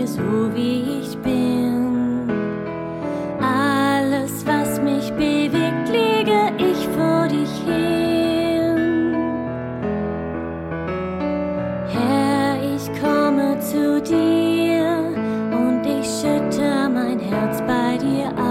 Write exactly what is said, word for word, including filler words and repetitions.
mir so wie ich bin. Alles, was mich bewegt, lege ich vor dich hin. Herr, ich komme zu dir und ich schütte mein Herz bei dir